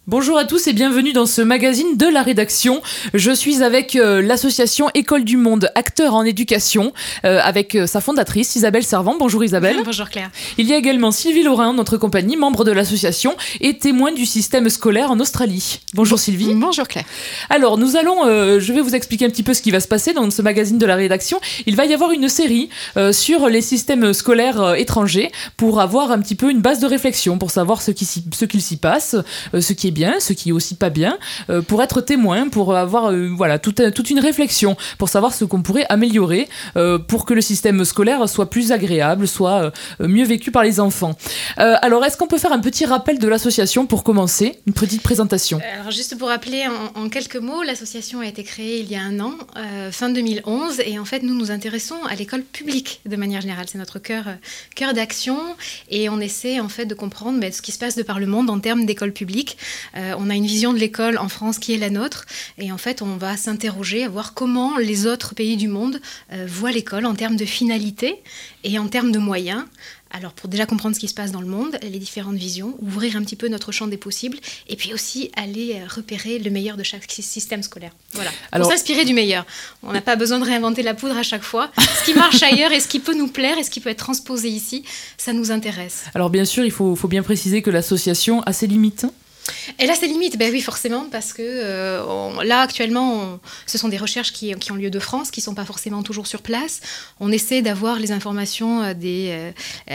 Bonjour à tous et bienvenue dans ce magazine de la rédaction. Je suis avec l'association École du Monde, acteurs en éducation, avec sa fondatrice Isabelle Servant. Bonjour Isabelle. Bonjour Claire. Il y a également Sylvie Laurin, notre compagnie, membre de l'association et témoin du système scolaire en Australie. Bonjour Sylvie. Bonjour Claire. Alors nous allons, je vais vous expliquer un petit peu ce qui va se passer dans ce magazine de la rédaction. Il va y avoir une série sur les systèmes scolaires étrangers pour avoir un petit peu une base de réflexion, pour savoir ce qu'il s'y passe, ce qui est bien, ce qui est aussi pas bien, pour être témoin, pour avoir toute une réflexion, pour savoir ce qu'on pourrait améliorer pour que le système scolaire soit plus agréable, soit mieux vécu par les enfants. Alors, est-ce qu'on peut faire un petit rappel de l'association pour commencer, une petite présentation? Alors, juste pour rappeler en quelques mots, l'association a été créée il y a un an, fin 2011, et en fait, nous nous intéressons à l'école publique de manière générale. C'est notre cœur d'action, et on essaie en fait de comprendre ce qui se passe de par le monde en termes d'école publique. On a une vision de l'école en France qui est la nôtre, et en fait, on va s'interroger à voir comment les autres pays du monde voient l'école en termes de finalité et en termes de moyens. Alors, pour déjà comprendre ce qui se passe dans le monde, les différentes visions, ouvrir un petit peu notre champ des possibles, et puis aussi aller repérer le meilleur de chaque système scolaire. Voilà. Alors, pour s'inspirer du meilleur. On n'a pas besoin de réinventer la poudre à chaque fois. Ce qui marche ailleurs et ce qui peut nous plaire et ce qui peut être transposé ici, ça nous intéresse. Alors, bien sûr, il faut bien préciser que l'association a ses limites. Elle a ses limites, oui, forcément, parce que là, actuellement, ce sont des recherches qui ont lieu de France, qui ne sont pas forcément toujours sur place. On essaie d'avoir les informations des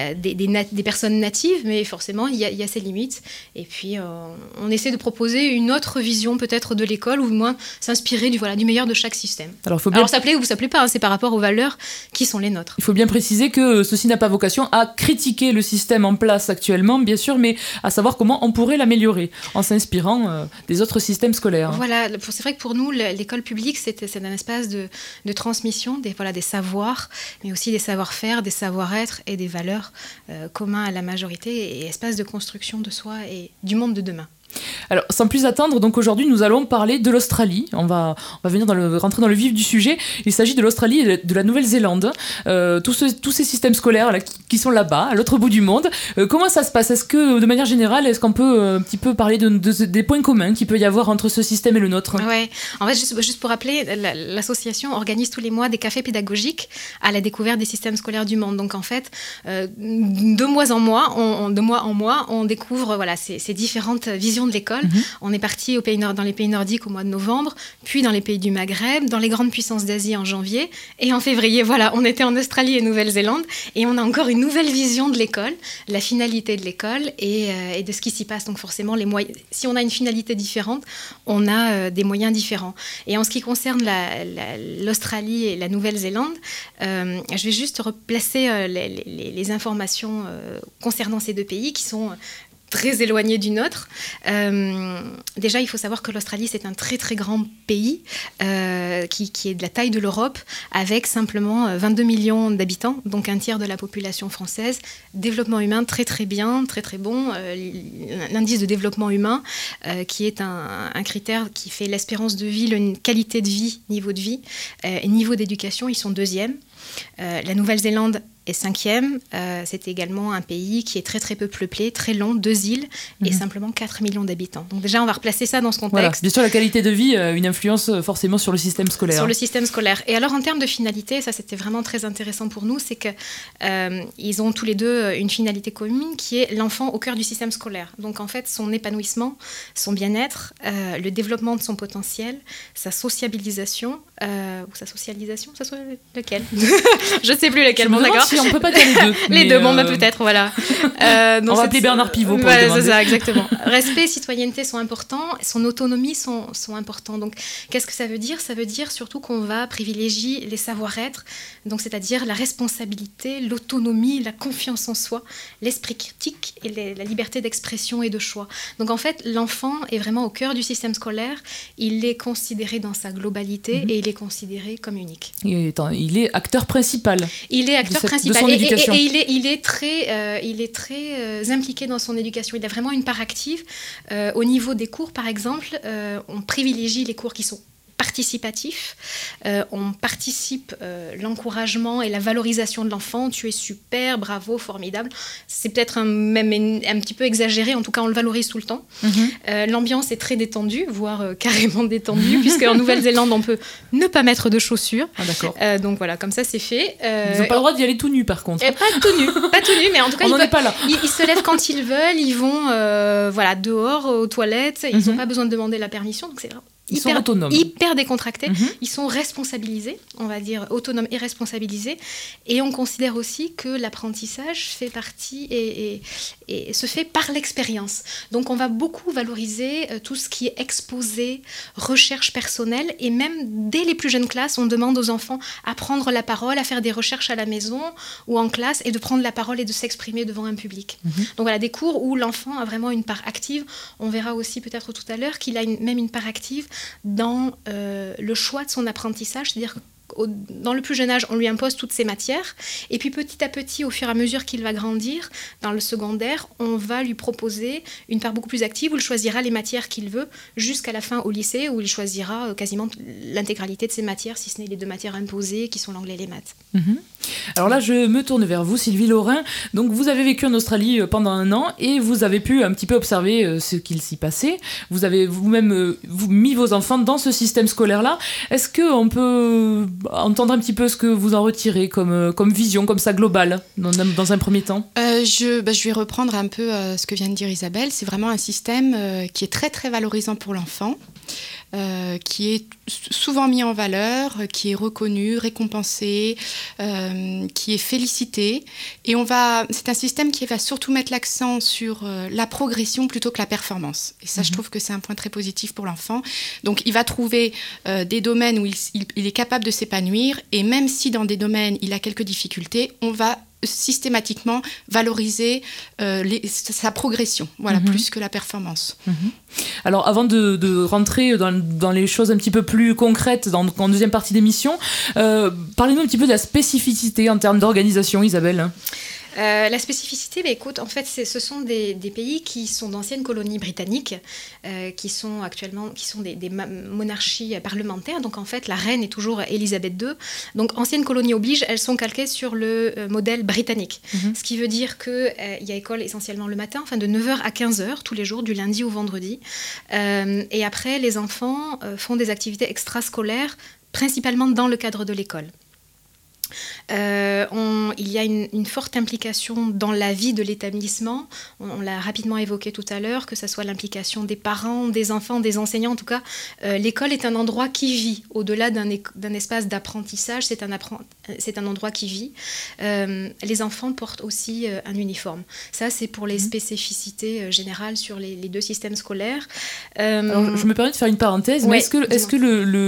personnes natives, mais forcément, il y a ses limites. Et puis, on essaie de proposer une autre vision, peut-être, de l'école, ou au moins s'inspirer du meilleur de chaque système. Alors ça plaît ou ça plaît pas, c'est par rapport aux valeurs qui sont les nôtres. Il faut bien préciser que ceci n'a pas vocation à critiquer le système en place actuellement, bien sûr, mais à savoir comment on pourrait l'améliorer, en s'inspirant des autres systèmes scolaires. Voilà, c'est vrai que pour nous, l'école publique, c'est un espace de transmission des savoirs, mais aussi des savoir-faire, des savoir-être et des valeurs communs à la majorité, et espace de construction de soi et du monde de demain. Alors, sans plus attendre, donc aujourd'hui, nous allons parler de l'Australie. On va venir rentrer dans le vif du sujet. Il s'agit de l'Australie et de la Nouvelle-Zélande. Tous ces systèmes scolaires qui sont là-bas, à l'autre bout du monde. Comment ça se passe? Est-ce que, de manière générale, est-ce qu'on peut un petit peu parler des points communs qu'il peut y avoir entre ce système et le nôtre? Oui, en fait, juste pour rappeler, l'association organise tous les mois des cafés pédagogiques à la découverte des systèmes scolaires du monde. Donc, en fait, de mois en mois, on découvre ces différentes visions de l'école. On est parti dans les pays nordiques au mois de novembre, puis dans les pays du Maghreb, dans les grandes puissances d'Asie en janvier, et en février, on était en Australie et Nouvelle-Zélande, et on a encore une nouvelle vision de l'école, la finalité de l'école et de ce qui s'y passe. Donc forcément, si on a une finalité différente, on a des moyens différents. Et en ce qui concerne l'Australie et la Nouvelle-Zélande, je vais juste replacer les informations concernant ces deux pays qui sont très éloigné du nôtre. Déjà, il faut savoir que l'Australie, c'est un très très grand pays qui est de la taille de l'Europe, avec simplement 22 millions d'habitants, donc un tiers de la population française. Développement humain très très bien, très très bon. L'indice de développement humain, qui est un critère qui fait l'espérance de vie, la qualité de vie, niveau de vie, et niveau d'éducation, ils sont deuxièmes. La Nouvelle-Zélande est 5e. C'est également un pays qui est très très peu peuplé, très long, 2 îles et simplement 4 millions d'habitants. Donc déjà, on va replacer ça dans ce contexte. Voilà. Bien sûr, la qualité de vie a une influence forcément sur le système scolaire. Sur le système scolaire. Et alors, en termes de finalité, ça c'était vraiment très intéressant pour nous, c'est qu'ils ont tous les deux une finalité commune qui est l'enfant au cœur du système scolaire. Donc en fait, son épanouissement, son bien-être, le développement de son potentiel, sa sociabilisation, ou sa socialisation, ça soit lequel? Je ne sais plus lequel, bon d'accord. Si on ne peut pas dire les deux. Les deux, peut-être, voilà. On va appeler Bernard Pivot pour le demander. C'est ça, exactement. Respect, citoyenneté sont importants, son autonomie sont importants. Donc, qu'est-ce que ça veut dire? Ça veut dire surtout qu'on va privilégier les savoir-être, donc c'est-à-dire la responsabilité, l'autonomie, la confiance en soi, l'esprit critique et la liberté d'expression et de choix. Donc, en fait, l'enfant est vraiment au cœur du système scolaire. Il est considéré dans sa globalité et il est considéré comme unique. Il est acteur principal. Il est acteur principal. De son éducation. Et il est très impliqué dans son éducation. Il a vraiment une part active. Au niveau des cours, par exemple, on privilégie les cours qui sont participatif. On participe l'encouragement et la valorisation de l'enfant. Tu es super, bravo, formidable. C'est peut-être même un petit peu exagéré. En tout cas, on le valorise tout le temps. L'ambiance est très détendue, voire carrément détendue, puisque en Nouvelle-Zélande, on peut ne pas mettre de chaussures. Ah, d'accord. Donc voilà, comme ça, c'est fait. Ils n'ont pas le droit d'y aller tout nu, par contre. Pas tout nu, mais en tout cas, on n'en est pas là. Ils se lèvent quand ils veulent, ils vont dehors, aux toilettes, ils n'ont pas besoin de demander la permission, donc c'est vraiment Ils sont autonomes. Hyper décontractés. Ils sont responsabilisés, on va dire autonomes et responsabilisés. Et on considère aussi que l'apprentissage fait partie et se fait par l'expérience. Donc on va beaucoup valoriser tout ce qui est exposé, recherche personnelle. Et même dès les plus jeunes classes, on demande aux enfants à prendre la parole, à faire des recherches à la maison ou en classe et de prendre la parole et de s'exprimer devant un public. Donc voilà, des cours où l'enfant a vraiment une part active. On verra aussi peut-être tout à l'heure qu'il a même une part active dans le choix de son apprentissage, c'est-à-dire que dans le plus jeune âge, on lui impose toutes ces matières, et puis petit à petit, au fur et à mesure qu'il va grandir, dans le secondaire, on va lui proposer une part beaucoup plus active où il choisira les matières qu'il veut jusqu'à la fin au lycée, où il choisira quasiment l'intégralité de ses matières, si ce n'est les 2 matières imposées, qui sont l'anglais et les maths. Alors là, je me tourne vers vous, Sylvie Laurin. Donc, vous avez vécu en Australie pendant 1 an et vous avez pu un petit peu observer ce qu'il s'y passait. Vous avez vous-même mis vos enfants dans ce système scolaire-là. Est-ce qu'on peut entendre un petit peu ce que vous en retirez comme vision, comme ça, globale, dans un premier temps? Je vais reprendre un peu ce que vient de dire Isabelle. C'est vraiment un système qui est très, très valorisant pour l'enfant. Qui est souvent mis en valeur, qui est reconnu, récompensé, qui est félicité. Et c'est un système qui va surtout mettre l'accent sur la progression plutôt que la performance. Et ça, je trouve que c'est un point très positif pour l'enfant. Donc, il va trouver des domaines où il est capable de s'épanouir. Et même si dans des domaines, il a quelques difficultés, on va systématiquement valoriser sa progression, plus que la performance. Alors, avant de rentrer dans les choses un petit peu plus concrètes en deuxième partie d'émission, parlez-nous un petit peu de la spécificité en termes d'organisation, Isabelle. La spécificité, écoute, en fait, ce sont des pays qui sont d'anciennes colonies britanniques, qui sont des monarchies parlementaires. Donc, en fait, la reine est toujours Élisabeth II. Donc, anciennes colonies oblige, elles sont calquées sur le modèle britannique. Ce qui veut dire qu'il y a école essentiellement le matin, de 9h à 15h, tous les jours, du lundi au vendredi. Et après, les enfants font des activités extrascolaires, principalement dans le cadre de l'école. Il y a une forte implication dans la vie de l'établissement. On l'a rapidement évoqué tout à l'heure, que ce soit l'implication des parents, des enfants, des enseignants. En tout cas, l'école est un endroit qui vit. Au-delà d'un espace d'apprentissage, c'est un endroit qui vit. Les enfants portent aussi un uniforme. Ça, c'est pour les spécificités générales sur les 2 systèmes scolaires. Alors, je me permets de faire une parenthèse, mais est-ce que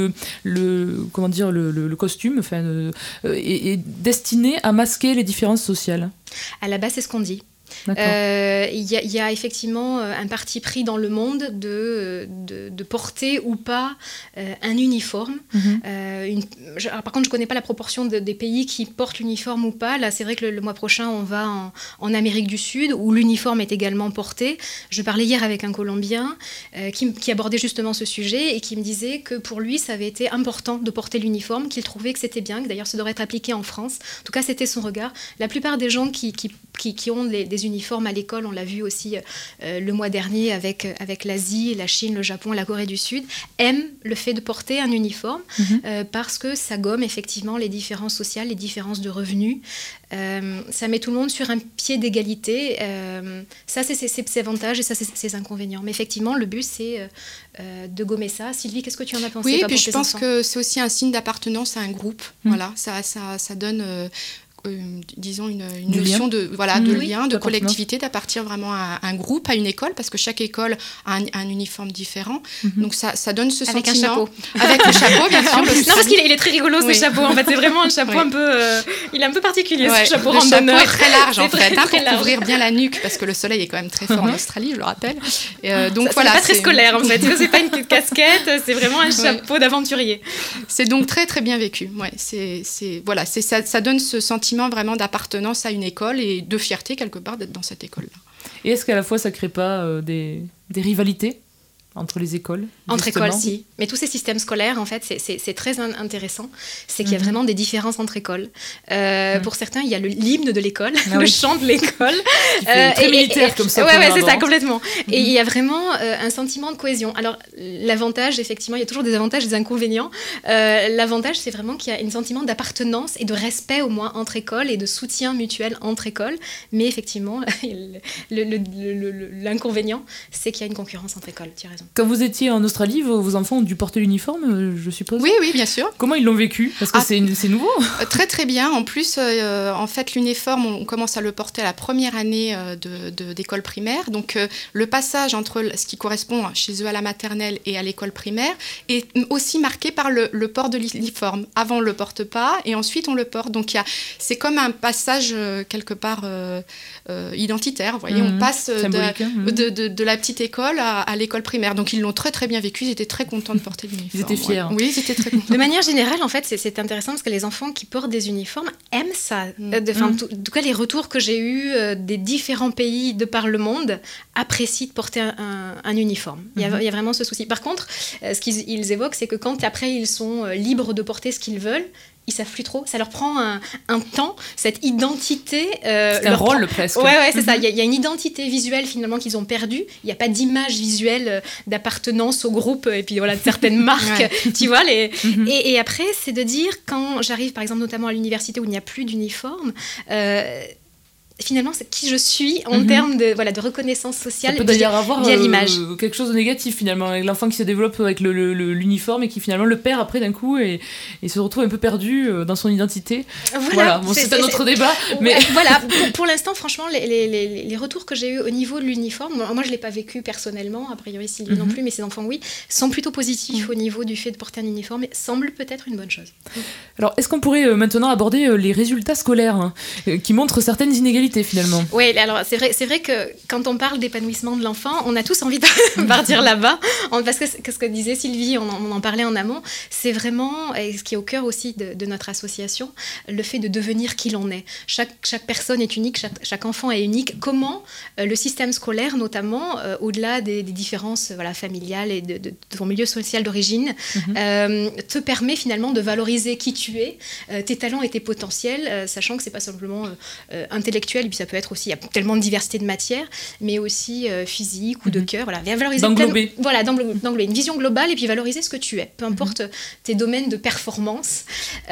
le costume est destiné à masquer les différences sociales? À la base, c'est ce qu'on dit. Il y a effectivement un parti pris dans le monde de porter ou pas un uniforme. Par contre, je ne connais pas la proportion des pays qui portent l'uniforme ou pas. Là, c'est vrai que le mois prochain, on va en Amérique du Sud, où l'uniforme est également porté. Je parlais hier avec un Colombien qui abordait justement ce sujet et qui me disait que pour lui, ça avait été important de porter l'uniforme, qu'il trouvait que c'était bien, que d'ailleurs, ça devrait être appliqué en France. En tout cas, c'était son regard. La plupart des gens qui ont des uniformes à l'école, on l'a vu aussi le mois dernier avec l'Asie, la Chine, le Japon, la Corée du Sud, aiment le fait de porter un uniforme parce que ça gomme effectivement les différences sociales, les différences de revenus. Ça met tout le monde sur un pied d'égalité. Ça, c'est ses avantages et ça, c'est ses inconvénients. Mais effectivement, le but, c'est de gommer ça. Sylvie, qu'est-ce que tu en as pensé? Oui, et puis je pense que c'est aussi un signe d'appartenance à un groupe. Voilà, ça donne... disons une notion de lien, de collectivité, d'appartenir vraiment à un groupe, à une école, parce que chaque école a un uniforme différent. Donc ça donne ce avec sentiment. Avec un chapeau. Avec le chapeau, bien sûr. Non, parce qu'il est très rigolo, ce chapeau. En fait, c'est vraiment un chapeau un peu... il est un peu particulier, ce chapeau randonneur. Le chapeau est très large, en fait, pour large. couvrir bien la nuque, parce que le soleil est quand même très fort en Australie, je le rappelle. Donc c'est pas très scolaire, en fait. C'est pas une petite casquette, c'est vraiment un chapeau d'aventurier. C'est donc très, très bien vécu. Ça donne ce sentiment vraiment d'appartenance à une école et de fierté quelque part d'être dans cette école-là. Et est-ce qu'à la fois ça crée pas des rivalités? entre les écoles. Entre justement. écoles, si. Mais tous ces systèmes scolaires, en fait, c'est très intéressant. C'est qu'il y a vraiment des différences entre écoles. Pour certains, il y a l'hymne de l'école, le chant de l'école. Très militaire comme ça. Ouais, c'est ça, complètement. Et il y a vraiment un sentiment de cohésion. Alors, l'avantage, effectivement, il y a toujours des avantages et des inconvénients. L'avantage, c'est vraiment qu'il y a un sentiment d'appartenance et de respect, au moins, entre écoles et de soutien mutuel entre écoles. Mais effectivement, l'inconvénient, c'est qu'il y a une concurrence entre écoles. Tu as raison. Quand vous étiez en Australie, vos enfants ont dû porter l'uniforme, je suppose. Oui, bien sûr. Comment ils l'ont vécu? Parce que c'est nouveau. Très, très bien. En plus, en fait, l'uniforme, on commence à le porter à la première année d'école primaire. Donc, le passage entre ce qui correspond chez eux à la maternelle et à l'école primaire est aussi marqué par le port de l'uniforme. Avant, on ne le porte pas et ensuite, on le porte. Donc, c'est comme un passage quelque part identitaire. Vous voyez, on passe de la petite école à l'école primaire. Donc, ils l'ont très, très bien vécu. Ils étaient très contents de porter l'uniforme. Ils étaient fiers. Oui, ils étaient très contents. De manière générale, en fait, c'est intéressant parce que les enfants qui portent des uniformes aiment ça. En tout cas, les retours que j'ai eus des différents pays de par le monde apprécient de porter un uniforme. Il y a vraiment ce souci. Par contre, ce qu'ils évoquent, c'est que quand après ils sont libres de porter ce qu'ils veulent, ils savent plus trop. Ça leur prend un temps, cette identité. C'est un rôle presque. Ouais, c'est ça. Il y a une identité visuelle finalement qu'ils ont perdue. Il n'y a pas d'image visuelle d'appartenance au groupe et puis voilà de certaines marques. Tu vois et après, c'est de dire quand j'arrive par exemple notamment à l'université où il n'y a plus d'uniforme. Finalement, c'est qui je suis en termes de reconnaissance sociale. Ça peut d'ailleurs avoir via l'image. Quelque chose de négatif finalement, avec l'enfant qui se développe avec l'uniforme et qui finalement le perd après d'un coup et se retrouve un peu perdu dans son identité. Voilà. Bon, c'est un autre débat. Mais voilà, pour l'instant, franchement, les retours que j'ai eus au niveau de l'uniforme, moi je ne l'ai pas vécu personnellement, a priori Sylvie non plus, mais ces enfants oui, sont plutôt positifs au niveau du fait de porter un uniforme et semble peut-être une bonne chose. Alors, est-ce qu'on pourrait maintenant aborder les résultats scolaires qui montrent certaines inégalités finalement? Oui, alors c'est vrai que quand on parle d'épanouissement de l'enfant, on a tous envie de partir là-bas, parce que ce que disait Sylvie, on en parlait en amont, c'est vraiment, et ce qui est au cœur aussi de notre association, le fait de devenir qui l'on est. Chaque personne est unique, chaque enfant est unique. Comment le système scolaire, notamment, au-delà des différences familiales et de ton milieu social d'origine, te permet finalement de valoriser qui tu es, tes talents et tes potentiels, sachant que c'est pas simplement intellectuel, et puis ça peut être aussi, il y a tellement de diversité de matières, mais aussi physique ou de cœur. Valoriser d'englober. D'englober une vision globale et puis valoriser ce que tu es, peu importe tes domaines de performance.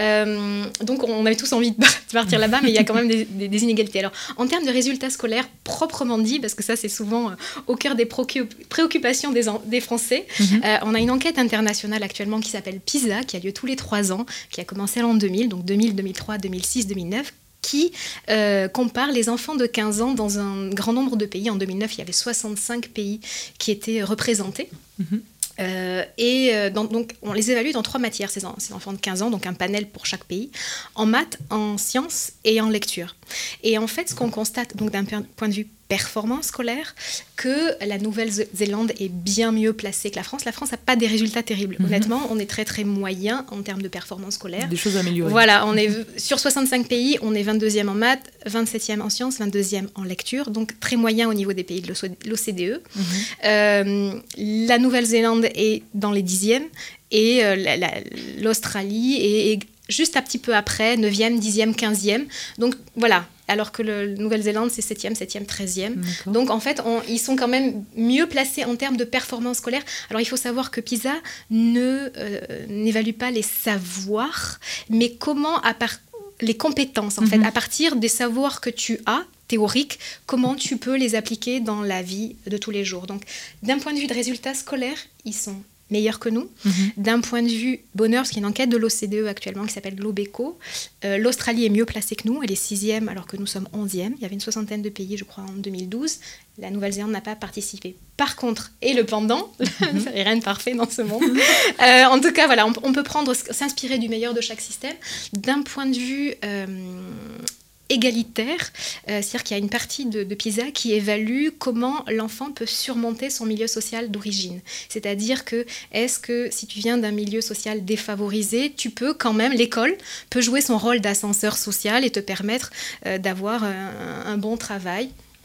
Donc on avait tous envie de partir là-bas, mais il y a quand même des inégalités. Alors, en termes de résultats scolaires, proprement dit, parce que ça c'est souvent au cœur des préoccupations des Français, on a une enquête internationale actuellement qui s'appelle PISA, qui a lieu tous les 3 ans, qui a commencé en 2000, donc 2000, 2003, 2006, 2009, qui compare les enfants de 15 ans dans un grand nombre de pays. En 2009, il y avait 65 pays qui étaient représentés. Donc, on les évalue dans 3 matières, ces enfants de 15 ans, donc un panel pour chaque pays, en maths, en sciences et en lecture. Et en fait, ce qu'on constate, donc d'un point de vue performance scolaire, que la Nouvelle-Zélande est bien mieux placée que la France. La France n'a pas des résultats terribles. Honnêtement, on est très très moyen en termes de performance scolaire. Des choses à améliorer. Voilà, on est sur 65 pays, on est 22e en maths, 27e en sciences, 22e en lecture, donc très moyen au niveau des pays de l'OCDE. La Nouvelle-Zélande est dans les 10e et l'Australie est juste un petit peu après, 9e, 10e, 15e. Donc voilà, alors que la Nouvelle-Zélande, c'est 7e, 13e. D'accord. Donc en fait, ils sont quand même mieux placés en termes de performance scolaire. Alors il faut savoir que PISA n'évalue pas les savoirs, mais comment, les compétences, en fait, à partir des savoirs que tu as, théoriques, comment tu peux les appliquer dans la vie de tous les jours. Donc d'un point de vue de résultats scolaires, ils sont meilleurs que nous. D'un point de vue bonheur, parce qu'il y a une enquête de l'OCDE actuellement qui s'appelle Globeco, l'Australie est mieux placée que nous, elle est 6e alors que nous sommes 11e. Il y avait une 60aine de pays, je crois, en 2012. La Nouvelle-Zélande n'a pas participé. Par contre, et le pendant, il n'y a rien de parfait dans ce monde. En tout cas, voilà, on peut s'inspirer du meilleur de chaque système. D'un point de vue égalitaire, c'est-à-dire qu'il y a une partie de PISA qui évalue comment l'enfant peut surmonter son milieu social d'origine. C'est-à-dire que, est-ce que si tu viens d'un milieu social défavorisé, tu peux quand même, l'école peut jouer son rôle d'ascenseur social et te permettre d'avoir un bon travail.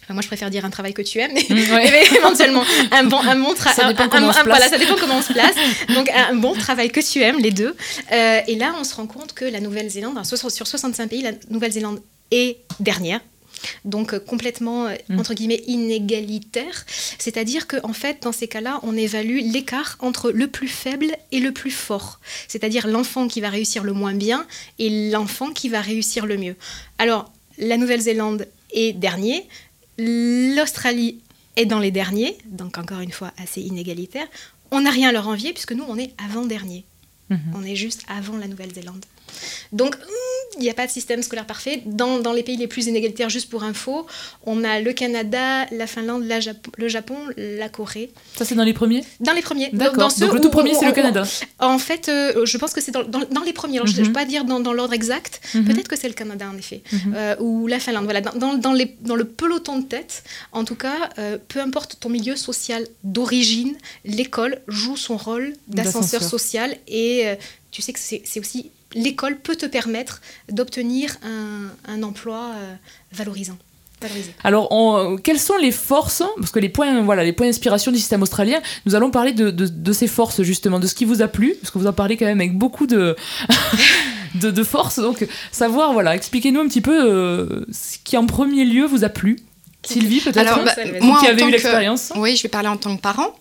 Enfin, moi, je préfère dire un travail que tu aimes, mais éventuellement, un bon travail. Ça dépend comment on se place. Voilà, ça dépend comment on se place. Donc, un bon travail que tu aimes, les deux. Et là, on se rend compte que la Nouvelle-Zélande, sur 65 pays, la Nouvelle-Zélande est dernière. Donc complètement, entre guillemets, inégalitaire. C'est-à-dire qu'en fait, dans ces cas-là, on évalue l'écart entre le plus faible et le plus fort. C'est-à-dire l'enfant qui va réussir le moins bien et l'enfant qui va réussir le mieux. Alors, la Nouvelle-Zélande est dernier, l'Australie est dans les derniers, donc encore une fois assez inégalitaire. On n'a rien à leur envier puisque nous, on est avant-dernier. On est juste avant la Nouvelle-Zélande. Donc, il n'y a pas de système scolaire parfait. Dans les pays les plus inégalitaires, juste pour info, on a le Canada, la Finlande, le Japon, la Corée. Ça, c'est dans les premiers ? Dans les premiers. D'accord. Donc le tout premier, c'est le Canada. En fait, je pense que c'est dans les premiers. Alors, je ne vais pas dire dans l'ordre exact. Peut-être que c'est le Canada, en effet. Ou la Finlande. Voilà. Dans le peloton de tête, en tout cas, peu importe ton milieu social d'origine, l'école joue son rôle d'ascenseur social. Et tu sais que c'est aussi... L'école peut te permettre d'obtenir un emploi valorisant. Alors, quelles sont les forces ? Parce que les points d'inspiration du système australien, nous allons parler de ces forces, justement, de ce qui vous a plu, parce que vous en parlez quand même avec beaucoup de force. Donc, savoir, expliquez-nous un petit peu ce qui, en premier lieu, vous a plu. Sylvie, peut-être. Alors, vous qui avez eu l'expérience. Oui, je vais parler en tant que parent.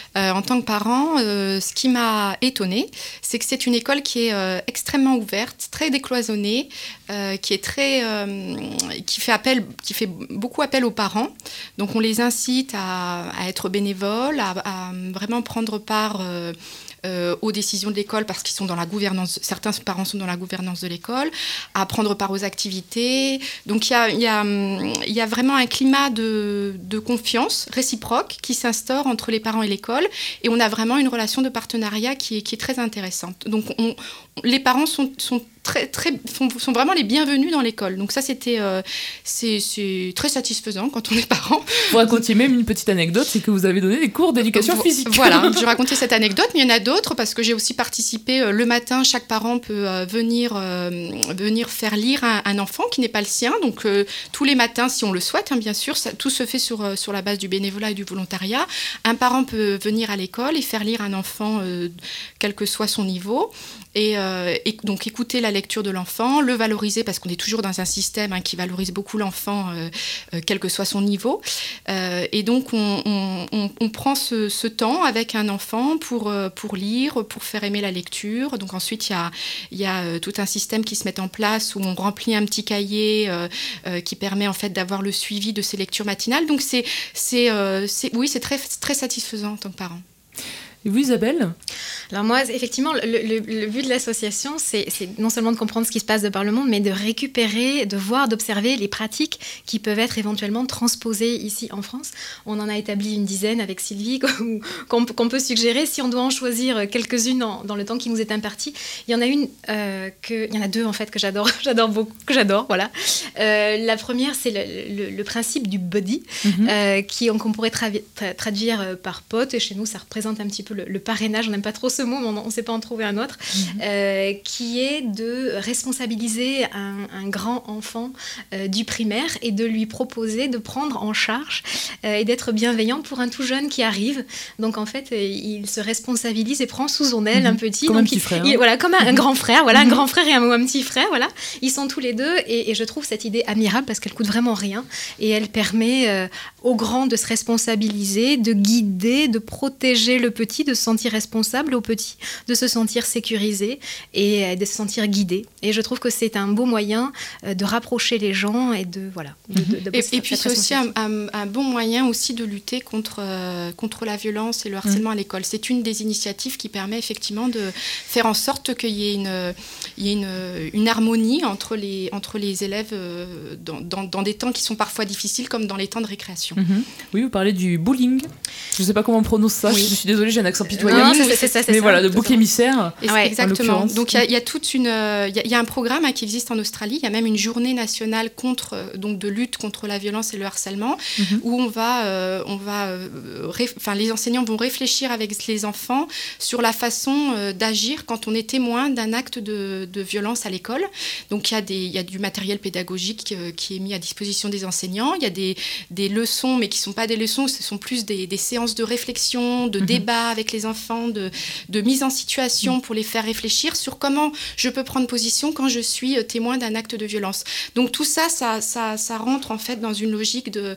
Ce qui m'a étonnée, c'est que c'est une école qui est extrêmement ouverte, très décloisonnée, qui fait beaucoup appel aux parents. Donc, on les incite à être bénévoles, à vraiment prendre part aux décisions de l'école parce qu'ils sont dans la gouvernance. Certains parents sont dans la gouvernance de l'école, à prendre part aux activités. Donc, il y a vraiment un climat de confiance réciproque qui s'instaure entre les parents et l'école. Et on a vraiment une relation de partenariat qui est très intéressante. Donc, les parents sont vraiment les bienvenus dans l'école. Donc ça, c'est très satisfaisant quand on est parent. Vous racontiez même une petite anecdote, c'est que vous avez donné des cours d'éducation physique. Voilà, je racontais cette anecdote, mais il y en a d'autres parce que j'ai aussi participé le matin. Chaque parent peut venir faire lire un enfant qui n'est pas le sien. Donc tous les matins, si on le souhaite, bien sûr, tout se fait sur la base du bénévolat et du volontariat. Un parent peut venir à l'école et faire lire un enfant, quel que soit son niveau. Et donc écouter la lecture de l'enfant, le valoriser parce qu'on est toujours dans un système qui valorise beaucoup l'enfant, quel que soit son niveau. Et donc on prend ce temps avec un enfant pour lire, pour faire aimer la lecture. Donc ensuite il y a tout un système qui se met en place où on remplit un petit cahier qui permet en fait d'avoir le suivi de ces lectures matinales. Donc c'est très, très satisfaisant en tant que parent. Et vous, Isabelle ? Alors moi, effectivement, le but de l'association, c'est non seulement de comprendre ce qui se passe de par le monde, mais de récupérer, de voir, d'observer les pratiques qui peuvent être éventuellement transposées ici en France. On en a établi une dizaine avec Sylvie qu'on peut suggérer. Si on doit en choisir quelques-unes dans le temps qui nous est imparti, il y en a il y en a deux en fait que j'adore beaucoup, voilà. La première, c'est le principe du buddy, qu'on pourrait traduire par pote. Et chez nous, ça représente un petit peu le parrainage. On n'aime pas trop ce mot, mais on ne sait pas en trouver un autre, qui est de responsabiliser un grand enfant du primaire et de lui proposer de prendre en charge et d'être bienveillant pour un tout jeune qui arrive. Donc en fait, il se responsabilise et prend sous son aile un petit. Comme donc un petit frère. Voilà, comme un grand frère, voilà, un grand frère et un petit frère, voilà. Ils sont tous les deux et je trouve cette idée admirable parce qu'elle coûte vraiment rien et elle permet aux grands de se responsabiliser, de guider, de protéger le petit, de se sentir responsable au petit, de se sentir sécurisé et de se sentir guidé. Et je trouve que c'est un beau moyen de rapprocher les gens et de et puis c'est aussi un bon moyen aussi de lutter contre la violence et le harcèlement à l'école. C'est une des initiatives qui permet effectivement de faire en sorte qu'il y ait une harmonie entre les élèves dans des temps qui sont parfois difficiles comme dans les temps de récréation. Oui, vous parlez du bullying. Je ne sais pas comment on prononce ça. Oui. Je suis désolée, j'ai un accent pitoyable. Non, c'est ça. mais voilà, de bouc émissaire. Exactement. Donc il y a toute une, il y a un programme qui existe en Australie. Il y a même une journée nationale de lutte contre la violence et le harcèlement, où les enseignants vont réfléchir avec les enfants sur la façon d'agir quand on est témoin d'un acte de violence à l'école. Donc il y a du matériel pédagogique qui est mis à disposition des enseignants. Il y a des leçons, mais qui ne sont pas des leçons, ce sont plus des séances de réflexion, de débat avec les enfants, de mise en situation pour les faire réfléchir sur comment je peux prendre position quand je suis témoin d'un acte de violence. Donc tout ça rentre en fait dans une logique de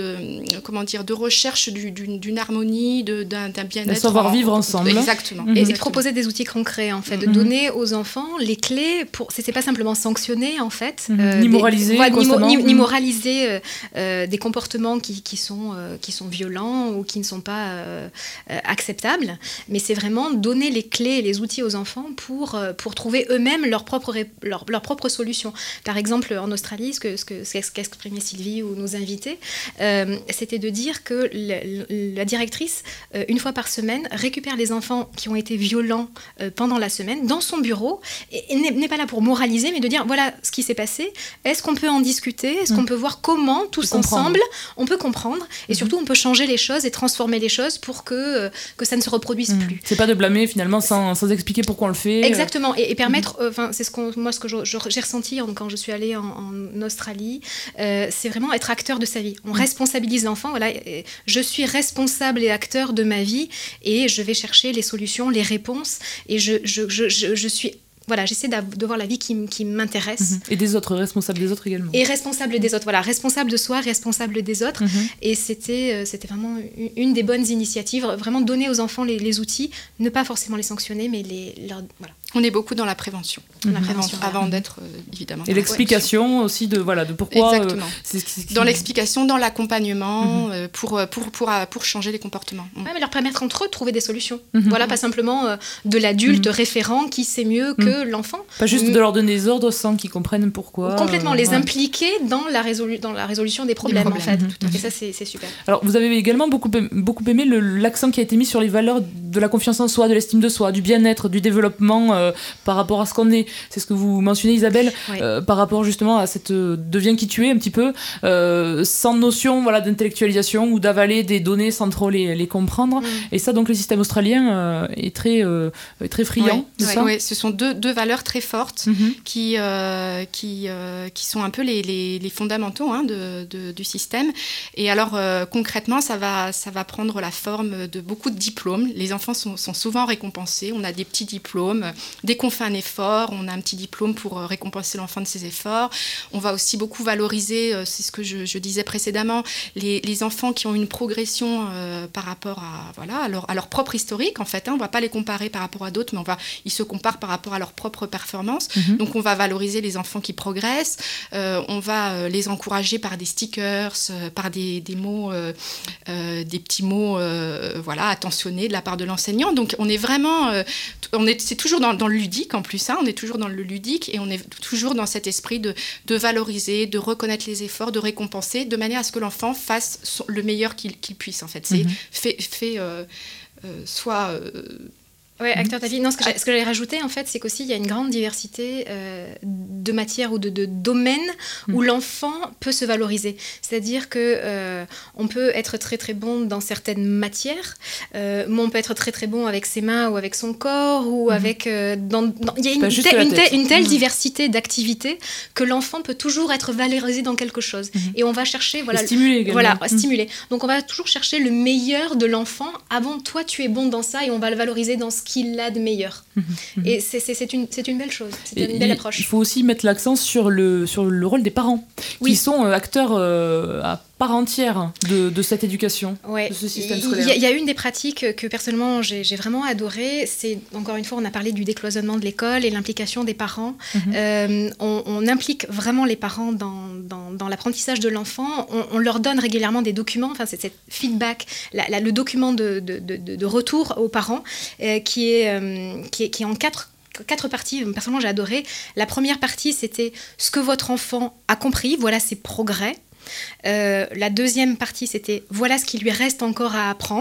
recherche d'une harmonie, d'un bien-être. De savoir vivre ensemble. Exactement. Et de proposer des outils concrets, en fait, de donner aux enfants les clés pour. C'est pas simplement sanctionner, en fait. Ni moraliser. Ni moraliser des comportements qui sont violents ou qui ne sont pas acceptables, mais c'est vraiment donner les clés et les outils aux enfants pour trouver eux-mêmes leur propre solution. Par exemple, en Australie, ce qu'exprimait Sylvie ou nos invités, c'était de dire que la directrice, une fois par semaine, récupère les enfants qui ont été violents pendant la semaine dans son bureau et n'est pas là pour moraliser, mais de dire voilà ce qui s'est passé, est-ce qu'on peut en discuter, est-ce qu'on peut voir comment tous ensemble on peut comprendre et surtout on peut changer les choses et transformer les choses pour que ça ne se reproduise plus. C'est pas de blâmer finalement sans expliquer pourquoi on le fait. Exactement, et permettre, c'est ce que j'ai ressenti quand je suis allée en Australie, c'est vraiment être acteur de sa vie. On responsabilise l'enfant, voilà, je suis responsable et acteur de ma vie et je vais chercher les solutions, les réponses et je suis... Voilà, j'essaie de voir la vie qui m'intéresse. Et des autres, responsable des autres également. Et responsable des autres, voilà, responsable de soi, responsable des autres. Et c'était vraiment une des bonnes initiatives, vraiment donner aux enfants les outils, ne pas forcément les sanctionner, mais voilà. On est beaucoup dans la prévention. Avant d'être évidemment. Et l'explication aussi de pourquoi. Exactement. Dans l'explication, dans l'accompagnement, pour changer les comportements. Ouais, mais leur permettre entre eux de trouver des solutions. Voilà, pas simplement de l'adulte référent qui sait mieux que l'enfant. Pas juste de leur donner des ordres sans qu'ils comprennent pourquoi. Complètement, les impliquer dans la résolution des problèmes, en fait. Et ça, c'est super. Alors, vous avez également beaucoup aimé l'accent qui a été mis sur les valeurs de la confiance en soi, de l'estime de soi, du bien-être, du développement par rapport à ce qu'on est. C'est ce que vous mentionnez, Isabelle, par rapport justement à cette deviens qui tu es un petit peu, sans notion d'intellectualisation ou d'avaler des données sans trop les comprendre. Et ça, donc, le système australien est très friand de ça. Oui, ce sont deux valeurs très fortes qui sont un peu les fondamentaux du système. Et alors, concrètement, ça va prendre la forme de beaucoup de diplômes. Les enfants sont souvent récompensés. On a des petits diplômes. Dès qu'on fait un effort, on a un petit diplôme pour récompenser l'enfant de ses efforts. On va aussi beaucoup valoriser, c'est ce que je disais précédemment, les enfants qui ont une progression par rapport à leur propre historique, en fait. On ne va pas les comparer par rapport à d'autres, mais ils se comparent par rapport à leur propre performance. Donc, on va valoriser les enfants qui progressent. On va les encourager par des stickers, par des mots, des petits mots attentionnés de la part de l'enseignant. Donc, on est vraiment... c'est toujours dans le ludique, en plus. On est toujours dans le ludique et on est toujours dans cet esprit de valoriser, de reconnaître les efforts, de récompenser, de manière à ce que l'enfant fasse le meilleur qu'il puisse, en fait. C'est soit... Oui, acteur de ta vie. Non, ce que j'allais rajouter, en fait, c'est qu'aussi, il y a une grande diversité de matières ou de domaines où l'enfant peut se valoriser. C'est-à-dire qu'on peut être très, très bon dans certaines matières, mais on peut être très, très bon avec ses mains ou avec son corps, ou avec... Il y a une telle diversité d'activités que l'enfant peut toujours être valorisé dans quelque chose. Et on va chercher... stimuler également. Stimuler. Donc, on va toujours chercher le meilleur de l'enfant. Avant, toi, tu es bon dans ça, et on va le valoriser dans ce qu'il a de meilleur. Et c'est une belle chose, c'est une belle approche. Il faut aussi mettre l'accent sur le rôle des parents, qui sont acteurs à part entière de cette éducation, de ce système scolaire. Il y a une des pratiques que personnellement j'ai vraiment adoré, c'est, encore une fois, on a parlé du décloisonnement de l'école et l'implication des parents. On implique vraiment les parents dans l'apprentissage de l'enfant, on leur donne régulièrement des documents, enfin c'est cette feedback, le document de retour aux parents qui est en quatre parties. Personnellement, j'ai adoré. La première partie, c'était ce que votre enfant a compris, voilà ses progrès. La deuxième partie, c'était voilà ce qui lui reste encore à apprendre.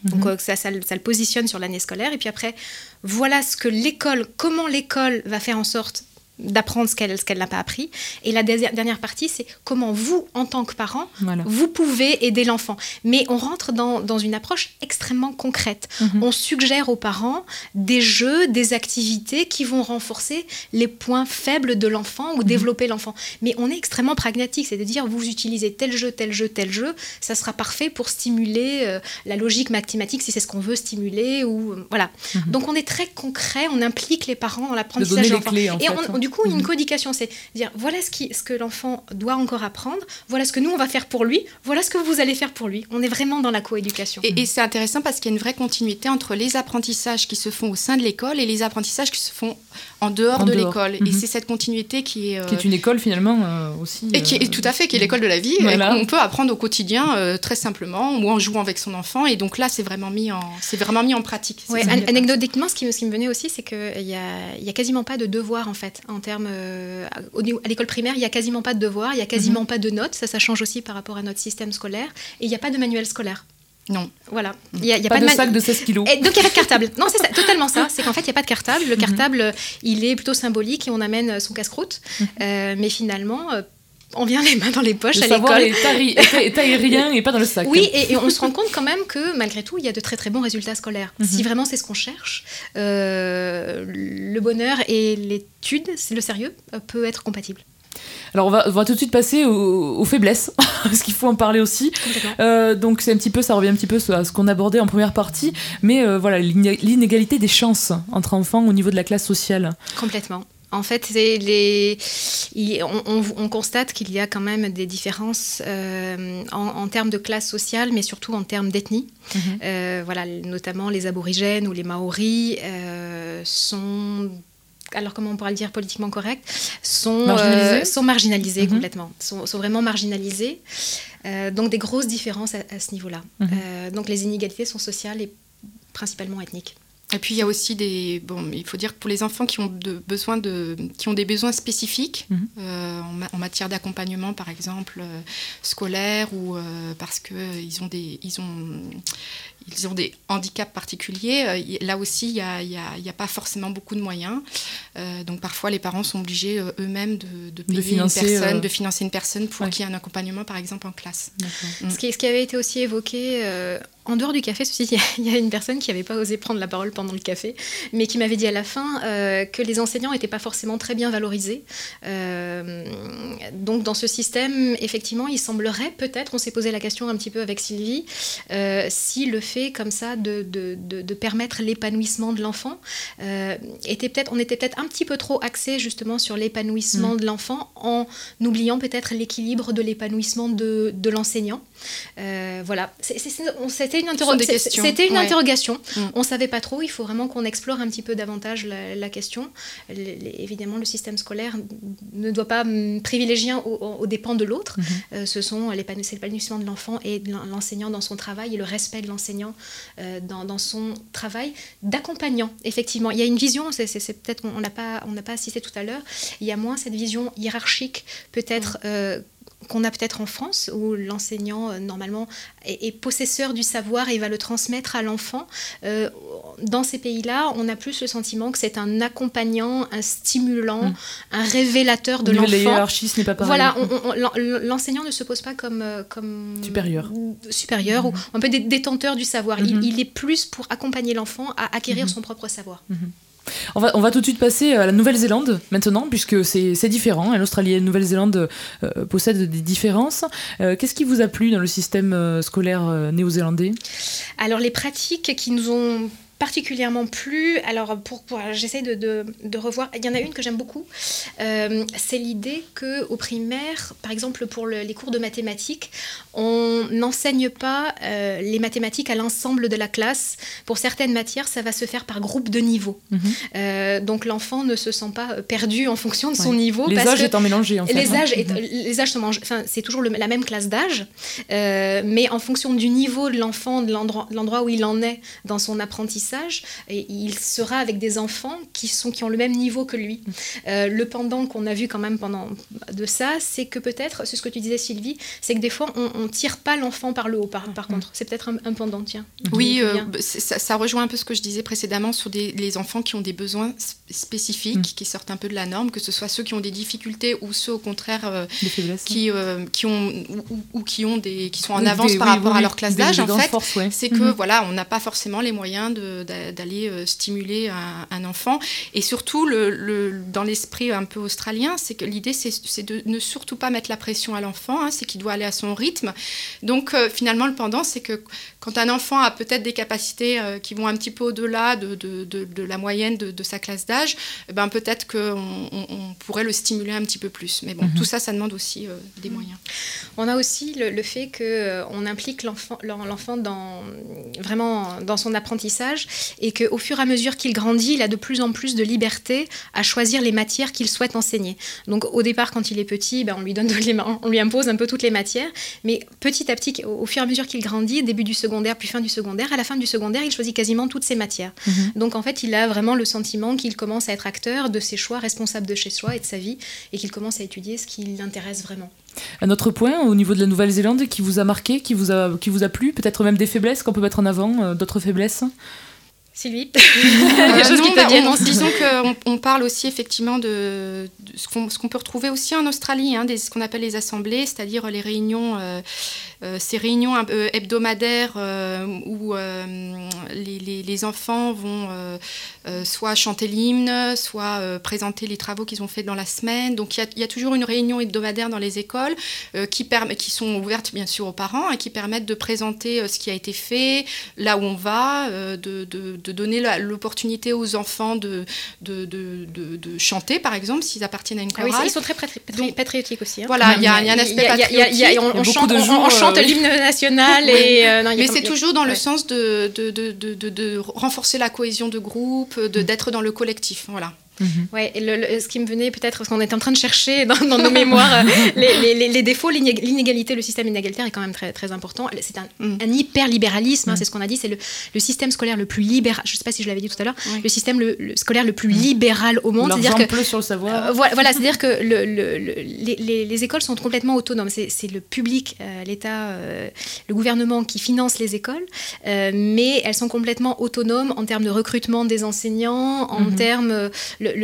Donc ça le positionne sur l'année scolaire. Et puis après, voilà comment l'école va faire en sorte d'apprendre ce qu'elle n'a pas appris. Et la dernière partie, c'est comment vous, en tant que parent, vous pouvez aider l'enfant. Mais on rentre dans une approche extrêmement concrète. On suggère aux parents des jeux, des activités qui vont renforcer les points faibles de l'enfant ou développer l'enfant. Mais on est extrêmement pragmatique, c'est de dire, vous utilisez tel jeu, ça sera parfait pour stimuler la logique mathématique, si c'est ce qu'on veut stimuler. Voilà. Donc on est très concret, on implique les parents dans l'apprentissage de l'enfant. Et du coup, une codification, c'est dire voilà ce que l'enfant doit encore apprendre, voilà ce que nous on va faire pour lui, voilà ce que vous allez faire pour lui. On est vraiment dans la coéducation. Et c'est intéressant parce qu'il y a une vraie continuité entre les apprentissages qui se font au sein de l'école et les apprentissages qui se font en dehors de l'école. Et c'est cette continuité qui est... Qui est une école finalement aussi... Et qui est tout à fait, qui est l'école de la vie. Voilà. On peut apprendre au quotidien très simplement ou en jouant avec son enfant. Et donc là, c'est vraiment mis en pratique. Ouais, anecdotiquement, ce qui me venait aussi, c'est qu'il y a quasiment pas de devoirs en fait. En termes, à l'école primaire, il n'y a quasiment pas de devoirs, il n'y a quasiment pas de notes. Ça change aussi par rapport à notre système scolaire. Et il n'y a pas de manuel scolaire. Non. Voilà. Y a pas de sac de 16 kilos. Et donc il n'y a pas de cartable. Non, c'est totalement ça. C'est qu'en fait, il n'y a pas de cartable. Le cartable, il est plutôt symbolique et on amène son casse-croûte. Mais finalement... on vient les mains dans les poches à l'école. Le savoir est aérien et pas dans le sac. Oui, et on se rend compte quand même que malgré tout, il y a de très très bons résultats scolaires. Si vraiment c'est ce qu'on cherche, le bonheur et l'étude, c'est le sérieux, peut être compatible. Alors on va tout de suite passer aux faiblesses, parce qu'il faut en parler aussi. Donc ça revient un petit peu à ce qu'on abordait en première partie, mais voilà, l'inégalité des chances entre enfants au niveau de la classe sociale. Complètement. En fait, on constate qu'il y a quand même des différences en termes de classe sociale, mais surtout en termes d'ethnie. Voilà, notamment les aborigènes ou les Maoris sont... Alors, comment on pourra le dire politiquement correct, sont marginalisés complètement, sont vraiment marginalisés. Donc, des grosses différences à ce niveau-là. Donc, les inégalités sont sociales et principalement ethniques. Et puis il y a aussi il faut dire que pour les enfants qui ont des besoins spécifiques en matière d'accompagnement, par exemple scolaire ou parce que ils ont des handicaps particuliers. Là aussi, il y a pas forcément beaucoup de moyens. Donc parfois, les parents sont obligés eux-mêmes de payer de financer une personne pour qu'il y ait un accompagnement, par exemple, en classe. Ce qui avait été aussi évoqué... En dehors du café, il y a une personne qui n'avait pas osé prendre la parole pendant le café, mais qui m'avait dit à la fin que les enseignants n'étaient pas forcément très bien valorisés. Donc dans ce système, effectivement, il semblerait peut-être, on s'est posé la question un petit peu avec Sylvie, si le fait comme ça de permettre l'épanouissement de l'enfant, on était peut-être un petit peu trop axé justement sur l'épanouissement de l'enfant en oubliant peut-être l'équilibre de l'épanouissement de l'enseignant. Voilà, c'était une interrogation. On ne savait pas trop, il faut vraiment qu'on explore un petit peu davantage la question. Évidemment, le système scolaire ne doit pas privilégier aux dépens de l'autre. C'est l'épanouissement de l'enfant et de l'enseignant dans son travail et le respect de l'enseignant dans son travail d'accompagnant. Effectivement, il y a une vision, c'est peut-être on n'a pas assisté tout à l'heure, il y a moins cette vision hiérarchique peut-être qu'on a peut-être en France, où l'enseignant, normalement, est possesseur du savoir et va le transmettre à l'enfant. Dans ces pays-là, on a plus le sentiment que c'est un accompagnant, un stimulant, un révélateur de l'enfant. La hiérarchie, ce n'est pas pareil. Voilà, l'enseignant ne se pose pas comme supérieur ou un peu détenteur du savoir. Il est plus pour accompagner l'enfant à acquérir son propre savoir. On va tout de suite passer à la Nouvelle-Zélande maintenant, puisque c'est différent. L'Australie et la Nouvelle-Zélande possèdent des différences. Qu'est-ce qui vous a plu dans le système scolaire néo-zélandais ? Alors, les pratiques qui nous ont particulièrement plu, alors j'essaie de revoir, il y en a une que j'aime beaucoup, c'est l'idée qu'au primaire, par exemple pour les cours de mathématiques, on n'enseigne pas les mathématiques à l'ensemble de la classe. Pour certaines matières, ça va se faire par groupe de niveau. Donc l'enfant ne se sent pas perdu en fonction de son niveau. Les âges étant mélangés en fait. Les âges sont c'est toujours la même classe d'âge, mais en fonction du niveau de l'enfant, de l'endroit où il en est dans son apprentissage, apprentissage, et il sera avec des enfants qui ont le même niveau que lui. Le pendant qu'on a vu quand même pendant de ça, c'est que peut-être, c'est ce que tu disais Sylvie, c'est que des fois on tire pas l'enfant par le haut par contre. C'est peut-être un pendant, tiens. Oui, ça rejoint un peu ce que je disais précédemment sur les enfants qui ont des besoins spécifiques, qui sortent un peu de la norme, que ce soit ceux qui ont des difficultés ou ceux au contraire qui sont en avance par rapport à leur classe d'âge. En fait, c'est que voilà, on n'a pas forcément les moyens d'aller stimuler un enfant. Et surtout, dans l'esprit un peu australien, c'est que l'idée, c'est de ne surtout pas mettre la pression à l'enfant, c'est qu'il doit aller à son rythme. Donc, finalement, le pendant, c'est que quand un enfant a peut-être des capacités qui vont un petit peu au-delà de la moyenne de sa classe d'âge, peut-être qu'on pourrait le stimuler un petit peu plus. Mais bon, tout ça demande aussi des moyens. On a aussi le fait qu'on implique l'enfant vraiment dans son apprentissage, et qu'au fur et à mesure qu'il grandit, il a de plus en plus de liberté à choisir les matières qu'il souhaite enseigner. Donc au départ, quand il est petit, on lui impose un peu toutes les matières, mais petit à petit, au fur et à mesure qu'il grandit, début du secondaire, puis fin du secondaire, à la fin du secondaire, il choisit quasiment toutes ses matières. Donc en fait, il a vraiment le sentiment qu'il commence à être acteur de ses choix, responsable de ses choix et de sa vie, et qu'il commence à étudier ce qui l'intéresse vraiment. Un autre point au niveau de la Nouvelle-Zélande qui vous a marqué, qui vous a plu, peut-être même des faiblesses qu'on peut mettre en avant, d'autres faiblesses ? Sylvie, disons qu'on parle aussi effectivement de ce qu'on peut retrouver aussi en Australie, ce qu'on appelle les assemblées, c'est-à-dire les réunions, ces réunions hebdomadaires où les enfants vont soit chanter l'hymne, soit présenter les travaux qu'ils ont faits dans la semaine. Donc il y a toujours une réunion hebdomadaire dans les écoles qui sont ouvertes bien sûr aux parents et qui permettent de présenter ce qui a été fait, là où on va, de donner l'opportunité aux enfants de chanter, par exemple, s'ils appartiennent à une chorale. Oui, ils sont très patriotiques aussi. Voilà, il y a un aspect patriotique. On chante l'hymne national. Mais c'est toujours dans le sens de renforcer la cohésion de groupe, d'être dans le collectif. Voilà. Ouais, ce qui me venait peut-être, parce qu'on est en train de chercher dans nos mémoires les défauts, l'inégalité, le système inégalitaire est quand même très, très important. C'est un hyper-libéralisme, c'est ce qu'on a dit, c'est le système scolaire le plus libéral, je ne sais pas si je l'avais dit tout à l'heure, le système scolaire le plus libéral au monde. L'argent pleut sur le savoir. Voilà, c'est-à-dire que les écoles sont complètement autonomes. C'est le public, l'État, le gouvernement qui finance les écoles, mais elles sont complètement autonomes en termes de recrutement des enseignants, en termes...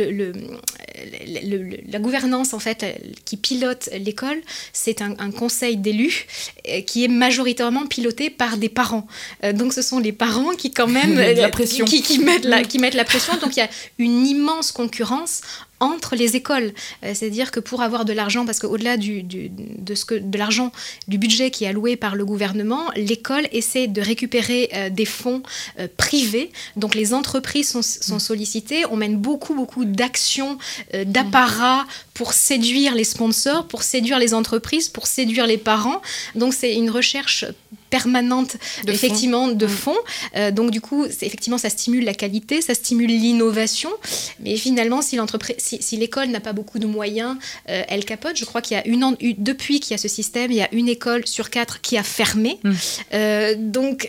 la gouvernance en fait qui pilote l'école, c'est un conseil d'élus qui est majoritairement piloté par des parents. Donc ce sont les parents qui quand même qui mettent la pression. Donc il y a une immense concurrence entre les écoles, c'est-à-dire que pour avoir de l'argent, parce qu'au-delà de l'argent, du budget qui est alloué par le gouvernement, l'école essaie de récupérer des fonds privés, donc les entreprises sont sollicitées, on mène beaucoup d'actions, d'apparats pour séduire les sponsors, pour séduire les entreprises, pour séduire les parents, donc c'est une recherche permanente de fonds. Donc du coup, effectivement, ça stimule la qualité, ça stimule l'innovation, mais finalement, si l'école n'a pas beaucoup de moyens, elle capote. Je crois qu'il y a depuis qu'il y a ce système, il y a une école sur 4 qui a fermé. Donc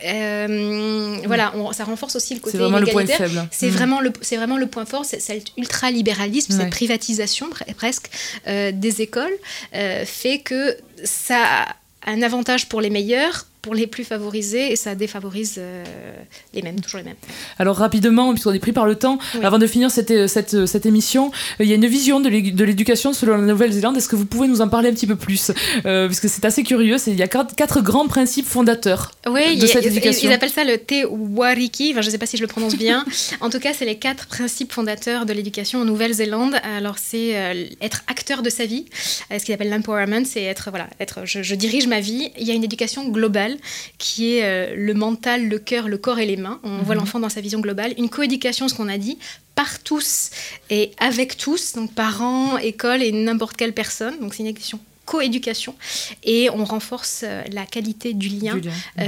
voilà, ça renforce aussi le côté inégalitaire. C'est vraiment le point faible. C'est l'ultralibéralisme, cette privatisation presque des écoles fait que ça a un avantage pour les meilleurs, pour les plus favorisés, et ça défavorise toujours les mêmes. Alors rapidement, puisqu'on est pris par le temps, avant de finir cette émission, il y a une vision de l'éducation selon la Nouvelle-Zélande. Est-ce que vous pouvez nous en parler un petit peu plus parce que c'est assez curieux. Il y a 4 grands principes fondateurs de cette éducation. Ils appellent ça le Te Wariki, je ne sais pas si je le prononce bien. En tout cas, c'est les 4 principes fondateurs de l'éducation en Nouvelle-Zélande. Alors c'est être acteur de sa vie, ce qu'ils appellent l'empowerment, c'est je dirige ma vie. Il y a une éducation globale qui est le mental, le cœur, le corps et les mains. On voit l'enfant dans sa vision globale. Une coéducation, ce qu'on a dit, par tous et avec tous, donc parents, école et n'importe quelle personne. Donc c'est une éducation coéducation, et on renforce la qualité du lien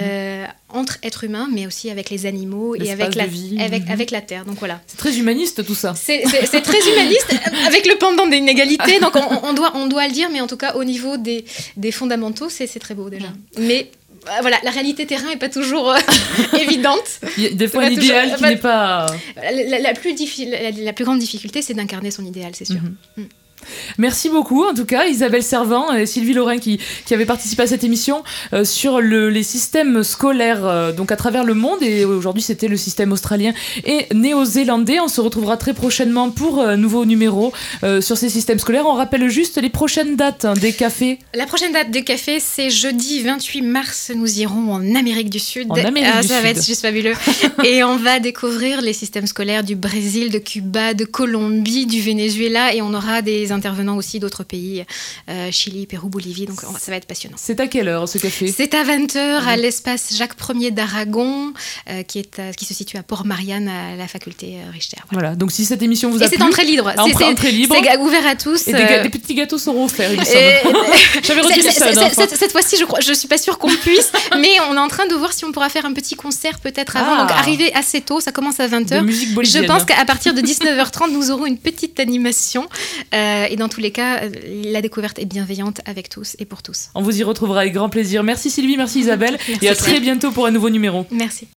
entre êtres humains, mais aussi avec les animaux et avec la terre. Donc voilà. C'est très humaniste tout ça. C'est très humaniste, avec le pendant des inégalités. Donc on doit le dire, mais en tout cas au niveau des fondamentaux, c'est très beau déjà. Mais Voilà, la réalité terrain n'est pas toujours évidente. Il y a des fois un idéal qui n'est pas... La plus grande difficulté, c'est d'incarner son idéal, c'est sûr. Merci beaucoup, en tout cas, Isabelle Servan et Sylvie Laurin qui avaient participé à cette émission sur les systèmes scolaires donc à travers le monde. Et aujourd'hui, c'était le système australien et néo-zélandais. On se retrouvera très prochainement pour un nouveau numéro sur ces systèmes scolaires. On rappelle juste les prochaines dates des cafés. La prochaine date des cafés, c'est jeudi 28 mars. Nous irons en Amérique du Sud. Ça va être juste fabuleux. Et on va découvrir les systèmes scolaires du Brésil, de Cuba, de Colombie, du Venezuela. Et on aura des intervenants aussi d'autres pays, Chili, Pérou, Bolivie, donc ça va être passionnant. C'est à quelle heure ce café ? C'est à 20h à l'espace Jacques Ier d'Aragon, qui se situe à Port-Marianne à la faculté Richter. Voilà, donc si cette émission vous a plu... Et c'est entrée libre. C'est ouvert à tous. Et des petits gâteaux seront offerts, il me semble. J'avais retenu ça. Cette fois-ci, je suis pas sûre qu'on puisse, mais on est en train de voir si on pourra faire un petit concert peut-être avant, donc arriver assez tôt, ça commence à 20h. De musique bolivienne. Je pense qu'à partir de 19h30, nous aurons une petite animation. Et dans tous les cas, la découverte est bienveillante avec tous et pour tous. On vous y retrouvera avec grand plaisir. Merci Sylvie, merci Isabelle. Merci. Et à très bientôt pour un nouveau numéro. Merci.